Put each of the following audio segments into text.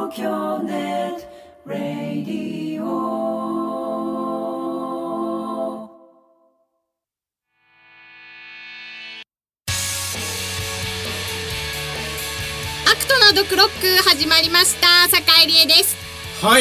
東京ネットラディオ。 アクトのドクロック始まりました。坂井理恵です。 はい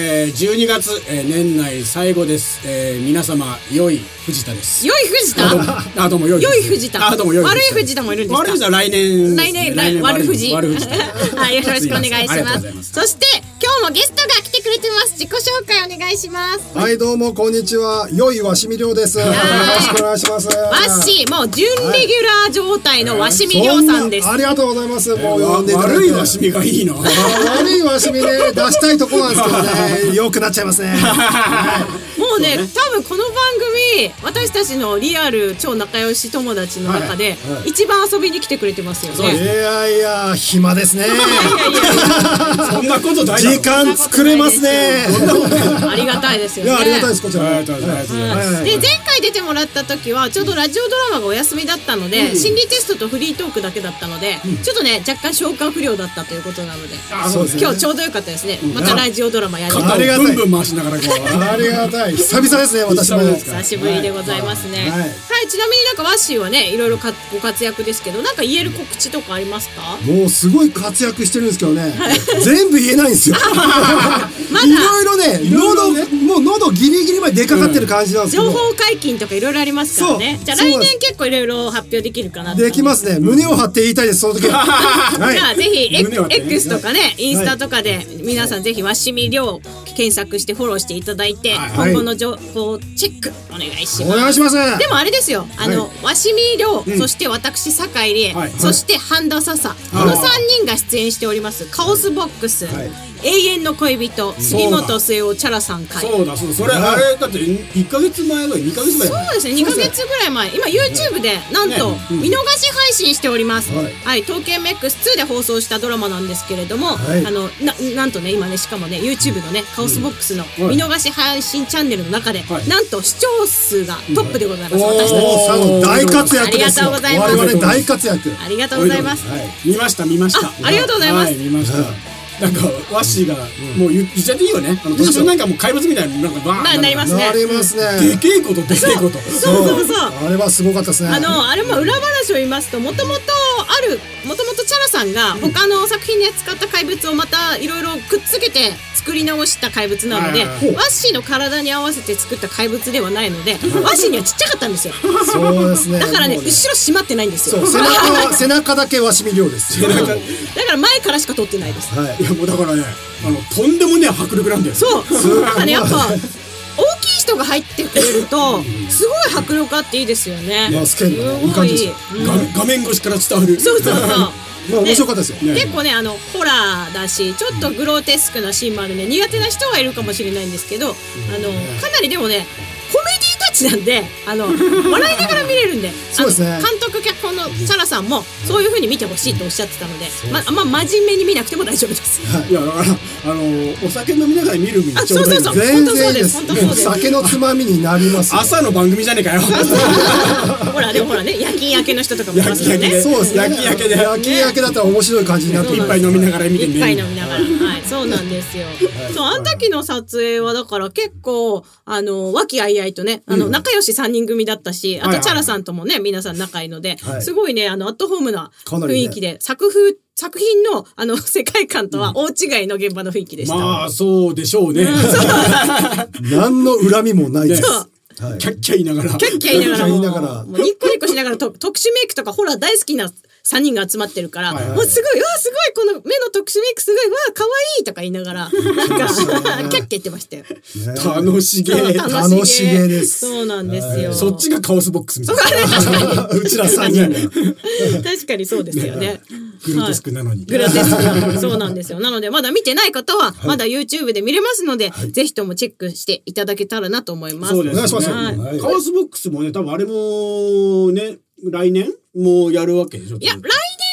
、12月、年内最後です。皆様良い藤田です。 良い藤田？ どうも良い藤田。悪い藤田もいるんですか？ 悪い藤田来年悪藤。 はい、 よろしくお願いします。そして今日もゲストが来てくれてます。自己紹介お願いします。 はい、どうもこんにちは。良いわしみりょうです。よろしくお願いします。 わっしー、もう準レギュラー状態のわしみりょうさんです。 ありがとうございます。もう呼んでいただいて。 悪いわしみがいいの。 悪いわしみね、出したいとこなんですけどね、良くなっちゃいますね。 もうね、多分この番組、私たちのリアル超仲良し友達の中で一番遊びに来てくれてますよね。 いやいや、暇ですね。 そんなことない。 時間作れますね。 ありがたいですよね。 いや、ありがたいです。こちら。 で、前回出てもらった時はちょうどラジオドラマがお休みだったので、心理テストとフリートークだけだったので、ちょっとね、若干消化不良だったということなので、今日ちょうどよかったですね。またラジオドラマやります。 ありがたい。 ブンブン回しながらこう。 ありがたい。久々ですね、私も。 久しぶりでございますね。はい、ちなみになんかワッシーはね、いろいろご活躍ですけど、なんか言える告知とかありますか？ もうすごい活躍してるんですけどね、全部言えないんですよ。いろいろね、もう喉ギリギリまで出かかってる感じなんですけど、 情報解禁とかいろいろありますからね。じゃあ来年結構いろいろ発表できるかな。 できますね。胸を張って言いたいです、その時は。 じゃあぜひ X とかね、インスタとかで皆さんぜひわしみりょう検索してフォローしていただいて、今後の情報チェックお願いします。 お願いします。 でもあれですよ、わしみりょう、そして私坂井理恵、そして半田笹、この3人が出演しておりますカオスボックス、永遠の恋人杉本末男チャラさん会。 そうだ、それあれだって1ヶ月前ぐらい、2ヶ月前。 そうですね、2ヶ月ぐらい前。今 YouTube でなんと見逃し配信しております。はい、東京 MX2 で放送したドラマなんですけれども、なんとね、今ね、しかもね YouTube のねカオスボックスの見逃し配信チャンネルの中で、なんと視聴数がトップでございます。私たち大活躍ですよ。 ありがとうございます。 我々大活躍。 ありがとうございます。 見ました。 ありがとうございます。 見ました。なんかワッシーがもう言っちゃっていいよね。私なんかもう怪物みたいな、なんかバーンなりますね。 なりますね。 でけえこと。 そう。 あれはすごかったですね。 あれも裏話を言いますと、もともとチャラさんが他の作品で使った怪物をまたいろいろくっつけて作り直した怪物なので、ワッシーの体に合わせて作った怪物ではないので、ワッシーにはちっちゃかったんですよ。 そうですね。 だからね、後ろ締まってないんですよ。 背中だけわしみりょうです。 だから前からしか撮ってないです。 いやもうだからね、とんでもねえ迫力なんだよ。 そう。だからね、やっぱ大きい人が入ってくれるとすごい迫力あっていいですよね。 スケールがいい感じですよ。 画面越しから伝わる。 そう。 面白かったですよ。 結構ね、ホラーだし、ちょっとグロテスクなシーンもあるね、苦手な人はいるかもしれないんですけど、かなりでもね、コメディタッチなんで、笑いながら見れるんで、 そうですね。 監督脚本のチャラさんもそういう風に見てほしいとおっしゃってたので、真面目に見なくても大丈夫です。 いやだからお酒飲みながら見るそう。 全然いいです。酒のつまみになります。 朝の番組じゃねえかよ。 でもほらね、夜勤明けの人とかもいますよね。 そうです。夜勤明けだったら面白い感じになって、 一杯飲みながら見てね。 一杯飲みながら、はい、そうなんですよ。そう、あの時の撮影はだから結構和気あいあいとね、仲良し3人組だったし、あとチャラさんともね、皆さん仲いいので、すごいね、アットホームな雰囲気で、作品の世界観とは大違いの現場の雰囲気でした。 まあそうでしょうね。 何の恨みもないです。 キャッキャ言いながら。 もうニッコニコしながら特殊メイクとかホラー大好きな3人が集まってるから、もうすごいこの目の特殊メイクすごい可愛いとか言いながら、なんかキャッキャ言ってましたよ。 楽しげです。 そうなんですよ。 そっちがカオスボックスみたいな。うちら3人。 確かにそうですよね。 グロテスクなのに。 グロテスクなのに。そうなんですよ。なのでまだ見てない方はまだ YouTube で見れますので、ぜひともチェックしていただけたらなと思います。 そうです。お願いします。カオスボックスもね、多分あれもね、来年もやるわけでしょ。 いや、来年はね、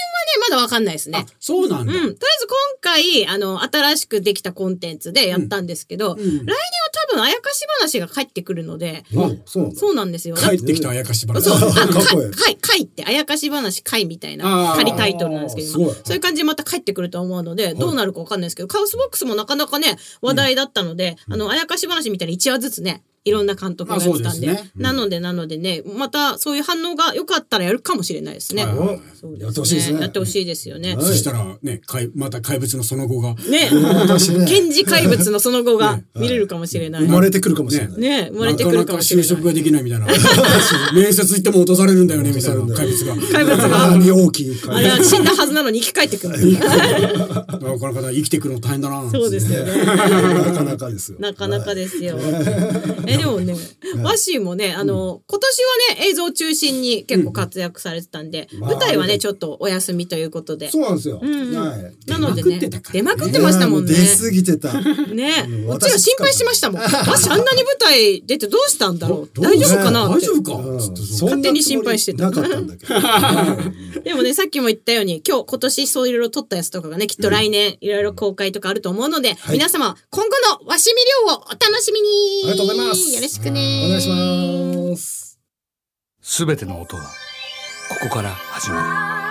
まだわかんないですね。 そうなんだ。 とりあえず今回、新しくできたコンテンツでやったんですけど、来年は多分、あやかし話が帰ってくるので、そうなんですよ。 帰ってきたあやかし話。 そう、 かっこいい会って、あやかし話会みたいな仮タイトルなんですけど、そういう感じでまた帰ってくると思うので、どうなるかわかんないですけど、カウスボックスもなかなかね、話題だったので、あやかし話みたいに1話ずつね、いろんな監督がやってたんで。なのでね、またそういう反応が良かったらやるかもしれないですね。 やってほしいですね。 やってほしいですよね。 そしたらね、また怪物のその後が。 ね。検事怪物のその後が見れるかもしれない。 生まれてくるかもしれない。 ね、生まれてくるかもしれない。 就職ができないみたいな。面接行っても落とされるんだよね、みたいな怪物が。 怪物が。 大きい。 あれは死んだはずなのに生き返ってくる。 この方生きてくるの大変だな。 そうですよね。 なかなかですよ。 なかなかですよ。でもね、ワッシーもね、今年はね、映像中心に結構活躍されてたんで、舞台はね、ちょっとお休みということで。 そうなんですよ。 なのでね、出まくってましたもんね。 出過ぎてた。 ね、こっちは心配しましたもん。ワッシーあんなに舞台出てどうしたんだろう。大丈夫かなって。 大丈夫か勝手に心配してた。 なかったんだけど。 でもね、さっきも言ったように、今年そういろいろ撮ったやつとかがね、きっと来年いろいろ公開とかあると思うので、皆様、今後のわしみりょうをお楽しみに。 ありがとうございます。 よろしくね。 お願いします。 すべての音はここから始まる。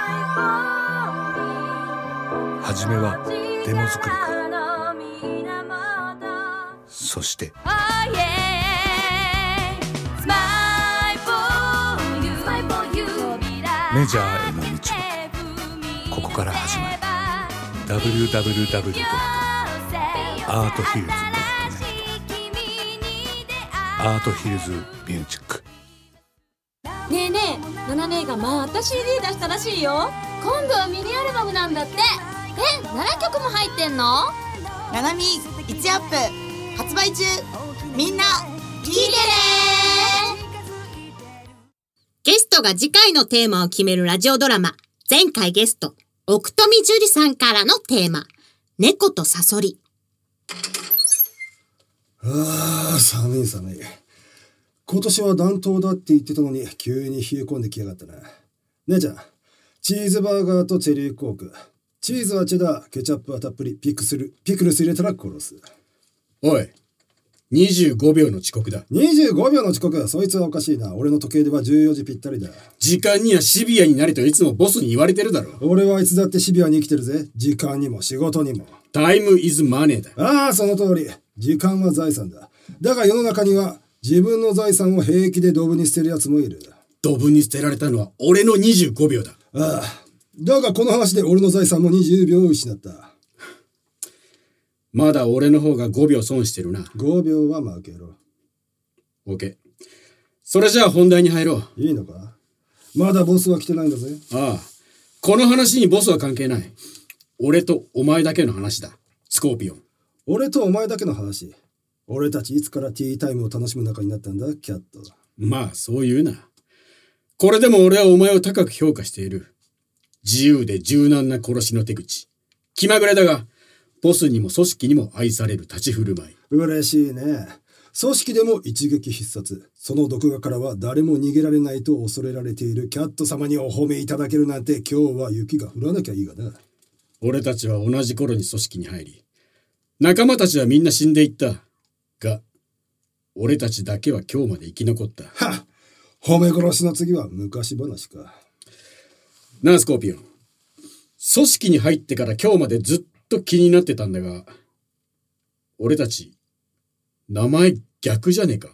はじめはデモ作りからそしてメジャーへの道もここから始まる。 www.arthills.net アートヒルズミュージック。 ねえねえ、ナナ姉がまた CD 出したらしいよ。今度はミニアルバムなんだって。7曲も入ってんの？ ナナミ1アップ発売中。みんな聞いてね。 ゲストが次回のテーマを決めるラジオドラマ。前回ゲスト奥富樹里さんからのテーマ、猫とサソリ。 寒い。今年は暖冬だって言ってたのに急に冷え込んできやがったな。姉ちゃん、チーズバーガーとチェリーコーク。チーズはチェダー、ケチャップはたっぷり、ピクルス入れたら殺す。 おい、25秒の遅刻だ。 25秒の遅刻、そいつはおかしいな。俺の時計では14時ぴったりだ。 時間にはシビアになれといつもボスに言われてるだろ。 俺はいつだってシビアに生きてるぜ。時間にも仕事にも。 タイムイズマネーだ。 その通り。時間は財産だ。だが世の中には自分の財産を平気でドブに捨てる奴もいる。 ドブに捨てられたのは俺の25秒だ。 だがこの話で俺の財産も20秒失った。 まだ俺の方が5秒損してるな。 5秒は負けろ。 OK。それじゃあ本題に入ろう。 いいのか？まだボスは来てないんだぜ。 この話にボスは関係ない。俺とお前だけの話だ。スコーピオン。 俺とお前だけの話。俺たちいつからティータイムを楽しむ仲になったんだ、キャット。 まあそう言うな。これでも俺はお前を高く評価している。自由で柔軟な殺しの手口。気まぐれだが、ボスにも組織にも愛される立ち振る舞い。 嬉しいね。組織でも一撃必殺。その毒牙からは誰も逃げられないと恐れられているキャット様にお褒めいただけるなんて、今日は雪が降らなきゃいいがな。 俺たちは同じ頃に組織に入り、仲間たちはみんな死んでいった。が、俺たちだけは今日まで生き残った。 褒め殺しの次は昔話か。 なあスコーピオン。組織に入ってから今日までずっと気になってたんだが、俺たち、名前逆じゃねえか。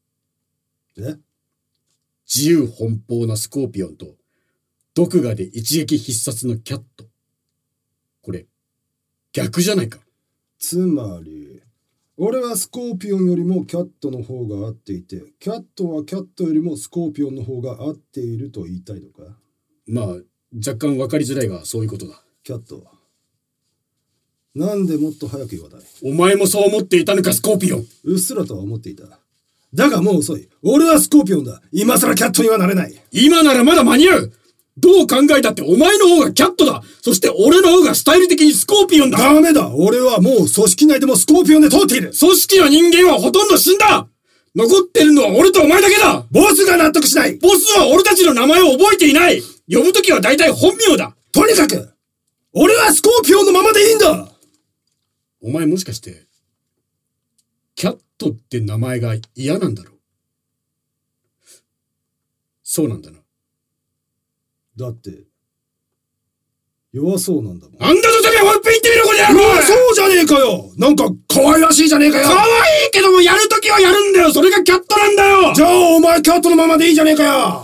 自由奔放なスコーピオンと、毒牙で一撃必殺のキャット。これ、逆じゃないか。 つまり、俺はスコーピオンよりもキャットの方が合っていて、キャットはキャットよりもスコーピオンの方が合っていると言いたいのか？ まあ、若干分かりづらいがそういうことだ。 キャット。なんでもっと早く言わない？ お前もそう思っていたのか、スコーピオン。 うっすらとは思っていた。だがもう遅い。俺はスコーピオンだ。今更キャットにはなれない。 今ならまだ間に合う。どう考えたってお前の方がキャットだ。そして俺の方がスタイル的にスコーピオンだ。 ダメだ。俺はもう組織内でもスコーピオンで通っている。 組織の人間はほとんど死んだ。残ってるのは俺とお前だけだ。 ボスが納得しない。 ボスは俺たちの名前を覚えていない。呼ぶときは大体本名だ。 とにかく俺はスコーピオンのままでいいんだ。 お前もしかして、キャットって名前が嫌なんだろう。そうなんだな。 だって、弱そうなんだもん。 あんたとてめえほっぺ言ってみろ、この野郎。 弱そうじゃねえかよ。なんか可愛らしいじゃねえかよ。 可愛いけどもやるときはやるんだよ。それがキャットなんだよ。 じゃあお前キャットのままでいいじゃねえかよ。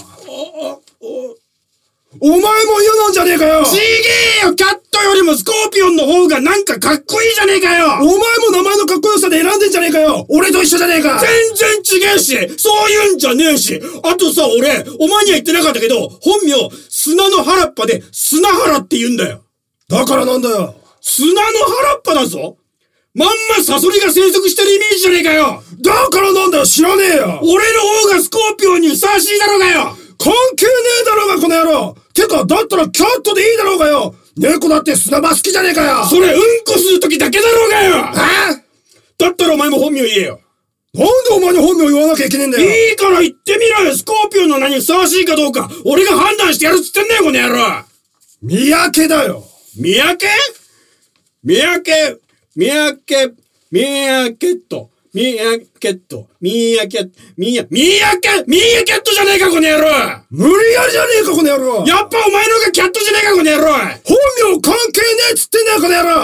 お前も嫌なんじゃねえかよ。 ちげえよ。キャットよりもスコーピオンの方がなんかかっこいいじゃねえかよ。 お前も名前のかっこよさで選んでんじゃねえかよ。俺と一緒じゃねえか。 全然違えし、そういうんじゃねえし。あとさ、俺、お前には言ってなかったけど、本名、砂の原っぱで、砂原って言うんだよ。 だからなんだよ。 砂の原っぱだぞ。まんまサソリが生息してるイメージじゃねえかよ。 だからなんだよ、知らねえよ。 俺の方がスコーピオンにふさわしいだろうがよ。 関係ねえだろうが、この野郎。てか、だったらキャットでいいだろうがよ。猫だって砂場好きじゃねえかよ。 それうんこするときだけだろうがよ。だったらお前も本名言えよ。 なんでお前の本名言わなきゃいけねえんだよ。 いいから言ってみろよ。スコーピオンの名にふさわしいかどうか、俺が判断してやるっつってんだよ、この野郎。 三宅だよ。 三宅三宅三宅三宅と三宅と三宅三宅じゃねえか、この野郎。 無理やりじゃねえか、この野郎。 やっぱお前のがキャットじゃねえか、この野郎。 本名関係ねえっつってんだよ、この野郎。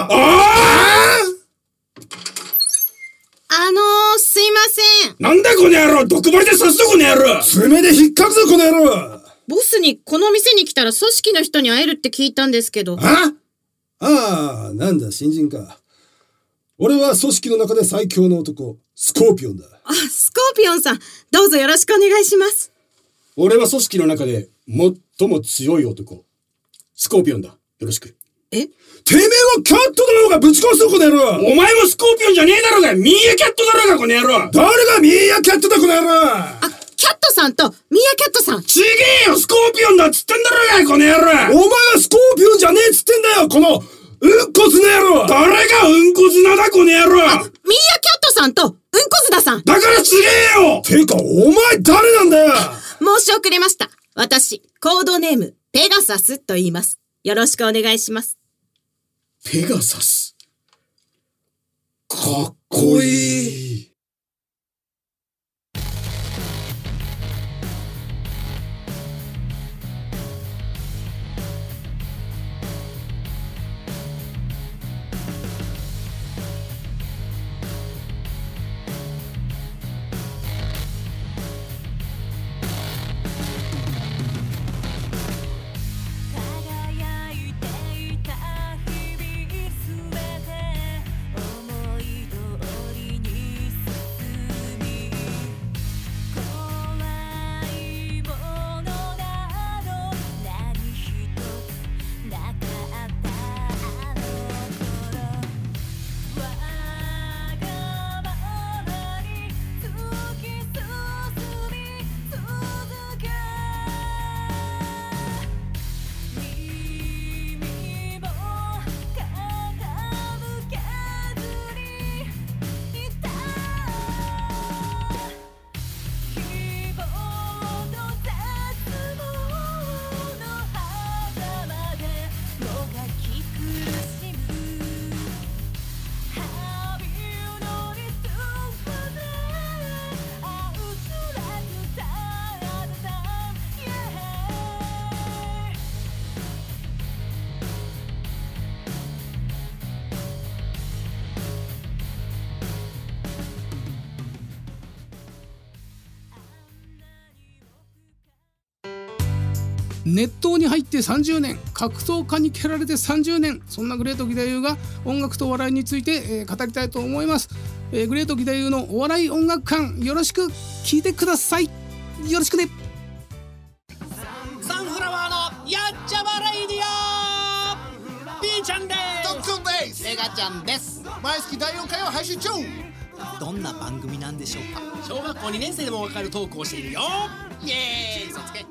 すいません。 なんだこの野郎。毒針で刺すぞ、この野郎。 爪で引っかくぞ、この野郎。 ボスにこの店に来たら組織の人に会えるって聞いたんですけど。 なんだ、新人か。俺は組織の中で最強の男、スコーピオンだ。 スコーピオンさん、どうぞよろしくお願いします。 俺は組織の中で最も強い男、スコーピオンだ。よろしく。 てめえはキャットだろうがぶち殺すぞ、この野郎。 お前もスコーピオンじゃねえだろうが、ミーアキャットだろうが、この野郎。 誰がミーアキャットだ、この野郎。 キャットさんとミーアキャットさん。 ちげえよ、スコーピオンだっつってんだろうが、この野郎。 お前はスコーピオンじゃねえっつってんだよ、このうんこ綱野郎。 誰がうんこ綱だ、この野郎。 ミーアキャットさんとうんこ綱さん。 だからちげえよ。 てか、お前誰なんだよ。 申し遅れました。私、コードネーム、ペガサスと言います。よろしくお願いします。 ペガサス。かっこいい。 熱湯に入って30年、格闘家に蹴られて30年、そんなグレート義太夫が音楽と笑いについて、語りたいと思います。グレート義太夫のお笑い音楽館、よろしく聞いてください。よろしくね。 サンフラワーのやっちゃわレイディオ、 B ちゃんです。 トッツンです。 メガちゃんです。 毎月第4回を配信中。 どんな番組なんでしょうか。小学校2年生でもわかるトークをしているよ。イエーイ、嘘つけ。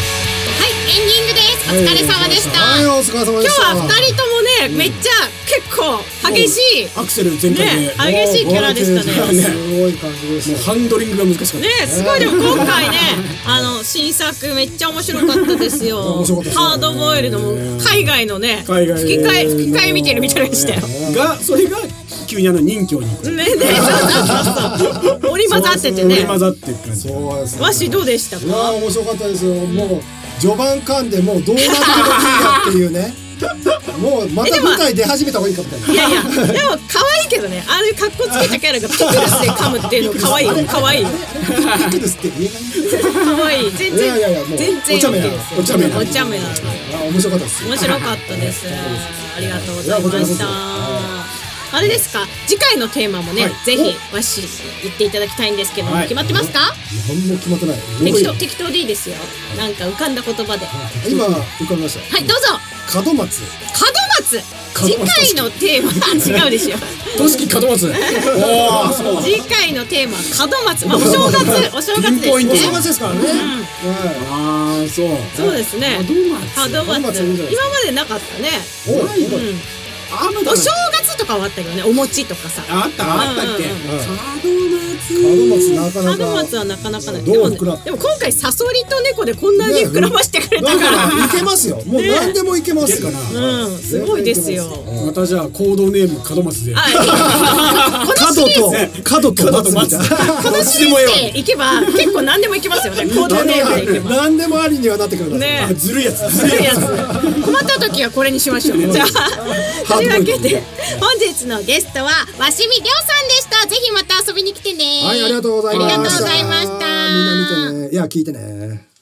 エンディングです。お疲れ様でした。 はい、お疲れ様でした。 今日は2人ともね、めっちゃ結構激しいアクセル全開で、 ね、激しいキャラでしたね。 すごい感じでした。 もうハンドリングが難しかったね、すごい。でも今回ね新作めっちゃ面白かったですよ。 面白かったですねハードボイルドも海外のね吹き替え見てるみたいでしたよ。 がそれが急に任侠に行くねね、そう織り交ざっててね。 織り交ざっていく感じ。 そうですね。 わしどうでしたか？ いやー面白かったですよ。もう序盤間でもうどうなってもいいやっていうね。もうまた舞台出始めた方がいいかみたいな。 いやいや、でも可愛いけどね、ああいう格好つけたキャラがピクルスで噛むっていうの可愛いよ、可愛いよ。 ピクルスって言えない。 可愛い、全然、 いやいやもう全然お茶目なお茶目な、お茶目な。 面白かったです。 面白かったです。ありがとうございました。あれですか、次回のテーマもね、ぜひわし言っていただきたいんですけど、決まってますか？ 何も決まってない。 適当でいいですよ。なんか浮かんだ言葉で。 今浮かびました。 はい、どうぞ。 門松。 次回のテーマ違うでしょ。 都市門松。 次回のテーマ門松。まあお正月ですね。 お正月ですからね。 ああ、そう。 そうですね。門松。今までなかったね。お正月とかはあったけどね、お餅とかさ。 あったっけ。 門松なかなか。 門松はなかなかない。でも今回サソリと猫でこんなに膨らましてくれたから。 いけますよ。もう何でもいけますから。 すごいですよ。 またじゃあコードネーム門松で。 角と松みたいな。 このシリーズでいけば結構何でもいけますよね。コードネームでいけば。 何でもありにはなってくるんだ。 ね、 ずるいやつ。 困った時はこれにしましょう。じゃあというわけで本日のゲストは鷲見亮さんでした。ぜひまた遊びに来てね。 はい、ありがとうございました。 ありがとうございました。 みんな見てね。いや聞いてね。